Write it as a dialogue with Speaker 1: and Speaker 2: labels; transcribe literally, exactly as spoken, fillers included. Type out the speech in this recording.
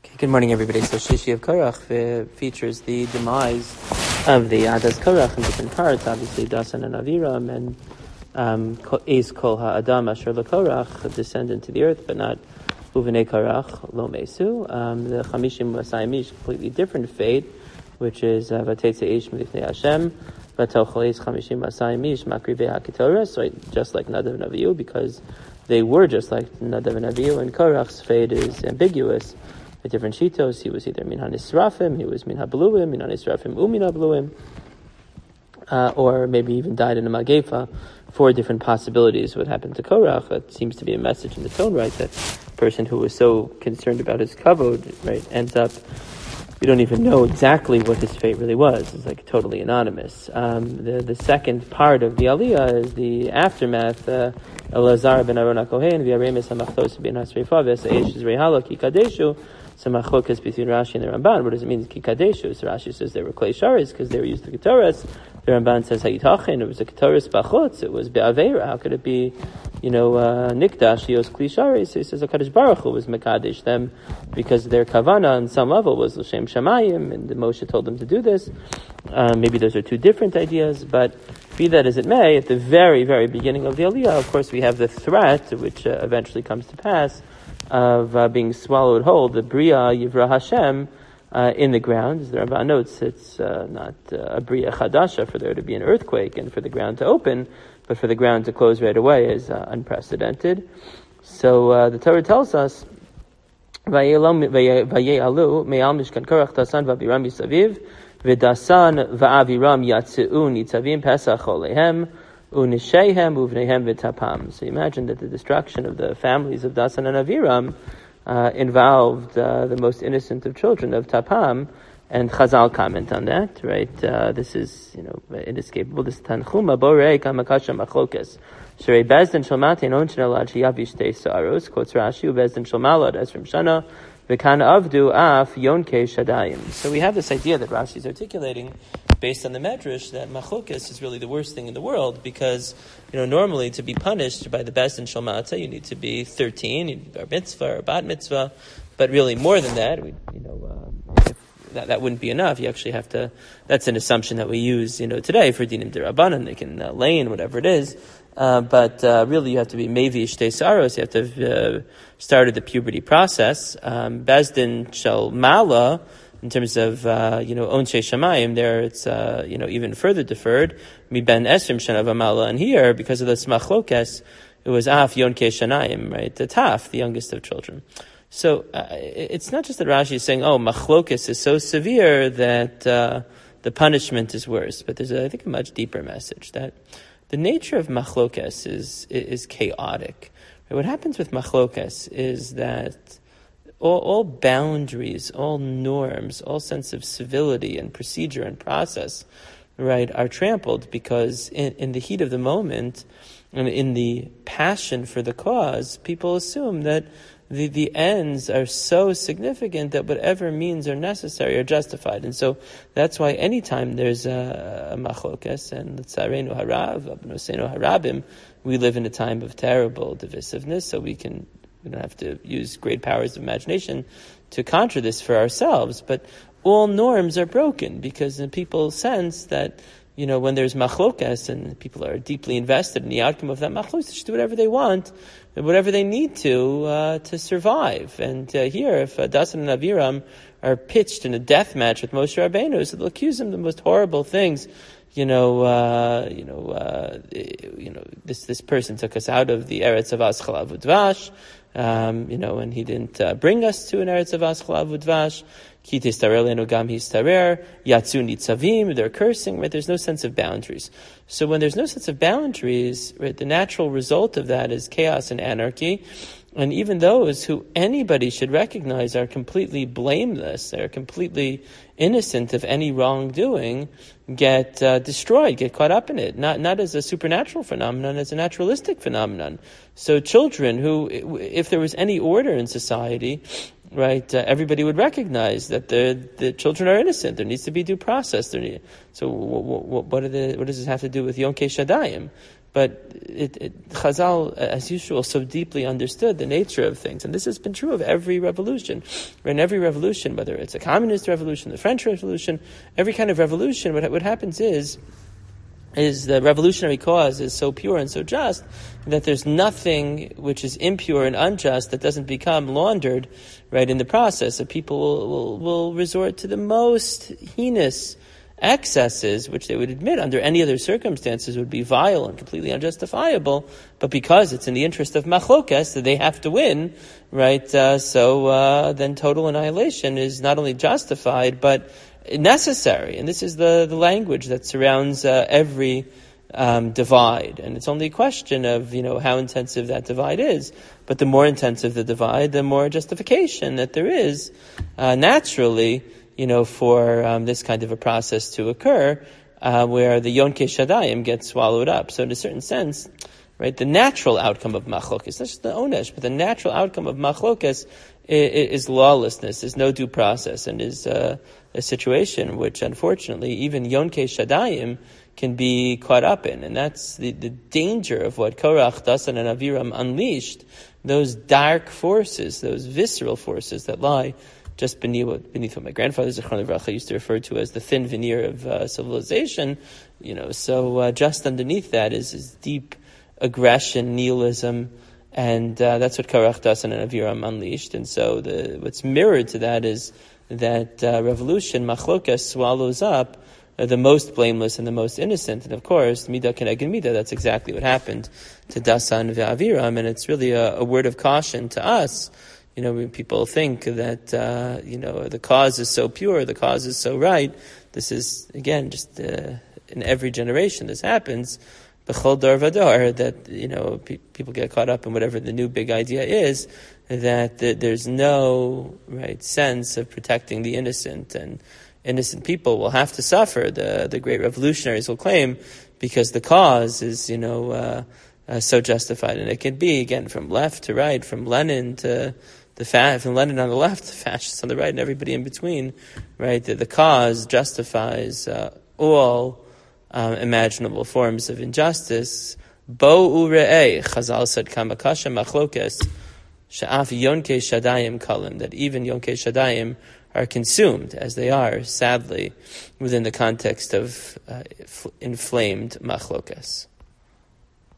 Speaker 1: Good morning, everybody. So Shishi of Korach uh, features the demise of the Adas Korach in different parts. Obviously, Dasan and Aviram, and um, Eis Kol HaAdam Asher LaKorach descend into the earth, but not Uvenei Korach Lo Mesu. Um, the Chamishim Masayimish, completely different fate, which is Vatetze Eish Milifnei Hashem, Vatochel Eis Chamishim Masayimish Makrivei HaKetoras, so just like Nadav and Avihu, because they were just like Nadav and Avihu, and Korach's fate is ambiguous. The different shitos, he was either min hanisrafim, he was min habluim, min hanisrafim umin habluim, uh, or maybe even died in a magefa. Four different possibilities what happened to Korach. That seems to be a message in the tone, right? That person who was so concerned about his kavod, right, ends up, we don't even know exactly what his fate really was. It's like totally anonymous. Um, the the second part of the Aliyah is the aftermath. Uh, Elazar ben Aaron HaKohen, v'yaremes hamachtos ben hasreifa, v'esaish zrei halak ikadeshu. Some machlokas between Rashi and the Ramban. What does it mean? Kikadeshu. So Rashi says they were klei sharis because they were used to Ketoras. The Ramban says hayitachin. It was a Ketoras bachutz. It was be'aveira. How could it be, you know, uh, nikdash yos klei sharis? So he says HaKadosh Baruch Hu was mekadesh them because their kavana on some level was l'shem shamayim, and the Moshe told them to do this. Uh, maybe those are two different ideas, but be that as it may, at the very, very beginning of the Aliyah, of course, we have the threat, which uh, eventually comes to pass, of uh, being swallowed whole, the Bria Yivra Hashem, uh, in the ground. As the Ramban notes, it's uh, not uh, a Bria Chadasha for there to be an earthquake and for the ground to open, but for the ground to close right away is uh, unprecedented. So uh, the Torah tells us, Vaye'alu me'al mishkan korach dasan v'aviram yisaviv v'dasan v'aviram yatze'u nitzavim pesach olehem Unishehem uvnehem v'tapam. So imagine that the destruction of the families of Dasan and Aviram uh, involved uh, the most innocent of children of Tapam, and Chazal comment on that, right? Uh, this is, you know, inescapable. This Tanchuma borei kamakasha machlokes. Shrei bezdin shalmati non shenalad sheyavish te saros. Quotes Rashi ubezdin shalmalad esrim shana v'kan avdu af yonke shadayim. So we have this idea that Rashi is articulating based on the Medrash that machlokes is really the worst thing in the world because, you know, normally to be punished by the bezdin shalmata you need to be thirteen, you need bar mitzvah or bat mitzvah, but really more than that, we, you know, um, if that that wouldn't be enough. You actually have to. That's an assumption that we use, you know, today for dinim derabanan. They can uh, lane whatever it is, uh, but uh, really you have to be mevi shtei saros. You have to have uh, started the puberty process. Um, bezdin shel mala. In terms of, uh, you know, onshe shamayim, there it's, uh, you know, even further deferred. Mi ben esrim shana v'mala. And here, because of the smachlokes, it was af yonke shanayim, right? The taf, the youngest of children. So, uh, it's not just that Rashi is saying, oh, machlokes is so severe that, uh, the punishment is worse. But there's, a, I think, a much deeper message that the nature of machlokes is, is chaotic. What happens with machlokes is that All, all boundaries, all norms, all sense of civility and procedure and process, right, are trampled because in, in the heat of the moment and in the passion for the cause, people assume that the, the ends are so significant that whatever means are necessary are justified. And so that's why anytime there's a, a machlokes, and l'tzarenu harav, abnosenu harabim, we live in a time of terrible divisiveness, so we can We don't have to use great powers of imagination to conjure this for ourselves, but all norms are broken because people sense that, you know, when there's machlokas and people are deeply invested in the outcome of that machlokas, they should do whatever they want, whatever they need to, uh, to survive. And uh, here, if uh, Dasan and Aviram are pitched in a death match with Moshe Rabbeinu, so they'll accuse him of the most horrible things. You know, uh, you know, uh, you know, this, this person took us out of the Eretz of Chalav Udvash, um, you know, and he didn't, uh, bring us to an Eretz of Chalav Udvash. Ki tistarer le'enu gam histarer, yatzu nitzavim, they're cursing, right? There's no sense of boundaries. So when there's no sense of boundaries, right, the natural result of that is chaos and anarchy. And even those who anybody should recognize are completely blameless, they're completely innocent of any wrongdoing, get uh, destroyed, get caught up in it. Not not as a supernatural phenomenon, as a naturalistic phenomenon. So children who, if there was any order in society, right, uh, everybody would recognize that the the children are innocent. There needs to be due process. There need, so what, what, what, are the, what does this have to do with Yonke Shadayim? But it, it, Chazal, as usual, so deeply understood the nature of things. And this has been true of every revolution. In every revolution, whether it's a communist revolution, the French Revolution, every kind of revolution, what, what happens is, is the revolutionary cause is so pure and so just that there's nothing which is impure and unjust that doesn't become laundered, right, in the process. So people will, will, will resort to the most heinous excesses, which they would admit under any other circumstances would be vile and completely unjustifiable, but because it's in the interest of machlokes that they have to win, right, uh, so uh, then total annihilation is not only justified, but necessary. And this is the, the language that surrounds uh, every um, divide. And it's only a question of, you know, how intensive that divide is. But the more intensive the divide, the more justification that there is uh, naturally, you know, for um, this kind of a process to occur, uh, where the Yonkei Shadayim gets swallowed up. So in a certain sense, right, the natural outcome of machlokes, not just the onesh, but the natural outcome of machlokes is, is lawlessness, is no due process, and is uh, a situation which, unfortunately, even Yonkei Shadayim can be caught up in. And that's the, the danger of what Korach, Dasan, and Aviram unleashed, those dark forces, those visceral forces that lie just beneath what, beneath what my grandfather Zichron Livracha used to refer to as the thin veneer of uh, civilization. You know, so uh, just underneath that is, is deep aggression, nihilism, and uh, that's what Korach, Dasan, and Aviram unleashed. And so the, what's mirrored to that is that uh, revolution, machlokas, swallows up uh, the most blameless and the most innocent. And of course, midah keneged midah, that's exactly what happened to Dasan ve'Aviram. And it's really a, a word of caution to us. You know, when people think that, uh, you know, the cause is so pure, the cause is so right, this is, again, just uh, in every generation this happens. B'chol dar vadar, that, you know, pe- people get caught up in whatever the new big idea is, that th- there's no, right, sense of protecting the innocent, and innocent people will have to suffer, the the great revolutionaries will claim, because the cause is, you know, uh, uh, so justified. And it can be, again, from left to right, from Lenin to the fa- from Lenin on the left, the fascists on the right, and everybody in between, right, that the cause justifies uh, all Um, imaginable forms of injustice. Bo ure'eh, Chazal said, kamakasha machlokes, sha'af yonkei shadayim kalim, that even yonkei shadayim are consumed, as they are, sadly, within the context of uh, inflamed machlokes.